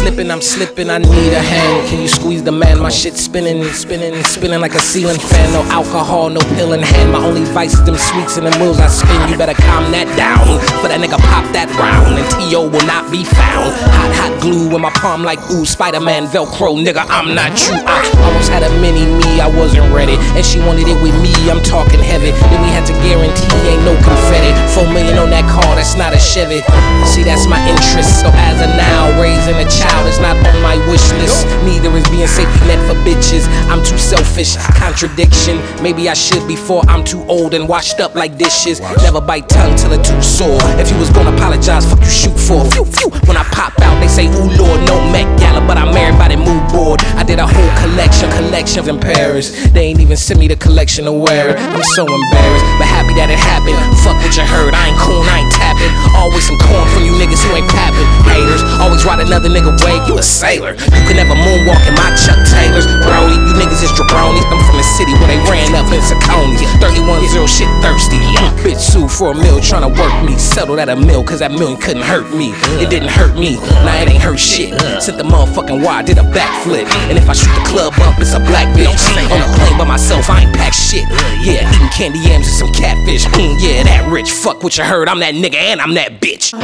slipping, I'm slipping, I need a hand. Can you squeeze the man? My shit spinning, spinning, spinning like a ceiling fan. No alcohol, no pill in hand. My only vice is them sweets and them wheels I spin. You better calm that down, for that nigga pop that round, and T.O. will not be found. Hot glue in my palm like ooh, Spider-Man Velcro, nigga, I'm not you. I almost had a mini me, I wasn't ready, and she wanted it with me, I'm talking heavy. Then we had to guarantee ain't no confetti. 4 million on that car, that's not a Chevy. See, that's my interest, so as of now, raising a child is not on my wish list. Neither is being safety net for bitches. I'm too selfish, contradiction. Maybe I should before I'm too old and washed up like dishes. Never bite tongue till it too sore. If you was gonna apologize, fuck you shoot for. Phew, phew. When I pop out, they say, ooh Lord, no Met Gala, but I'm everybody mood board. I did a whole collection in Paris. They ain't even sent me the collection to wear it. I'm so embarrassed, but happy that it happened. Fuck what you heard, I ain't cool, I ain't tapping. Always some corn from you niggas who ain't papping. Haters, always ride another nigga way, you a sailor. You can never moonwalk in my Chuck Taylors. Brody, you niggas is jabronis. I'm from the city where they ran up in Saconis. 310 shit thirsty. Bitch sued for a meal, tryna work me. Settled at a mill, cause that million couldn't hurt me. It didn't hurt me, now it ain't hurt shit. Sent the motherfucking wire, did a backflip. And if I shoot the club up, it's a black bitch. On a plane by myself, I ain't packed shit. Yeah, eating candy yams and some catfish. Yeah, that rich. Fuck what you heard, I'm that nigga and I'm that bitch.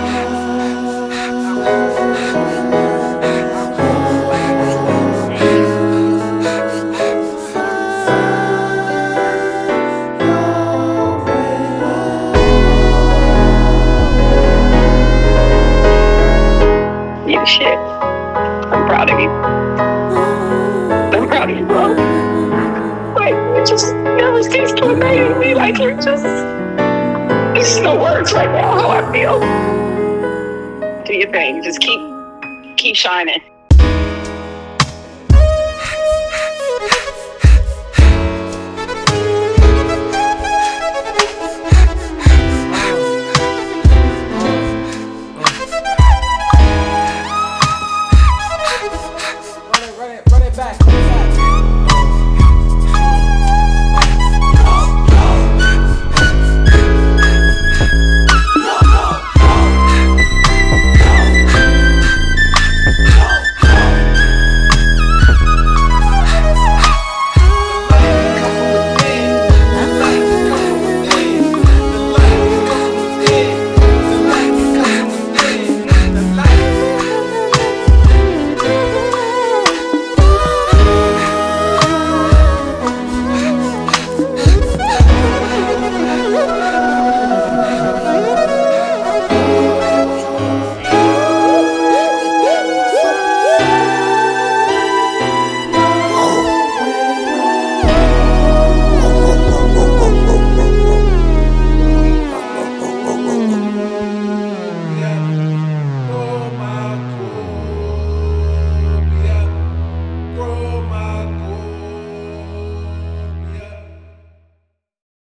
You shit. I'm proud of you. I'm proud of you, bro. Like, you just never cease to amaze me. Like, there's no words right now how I feel. Do your thing. Just keep shining.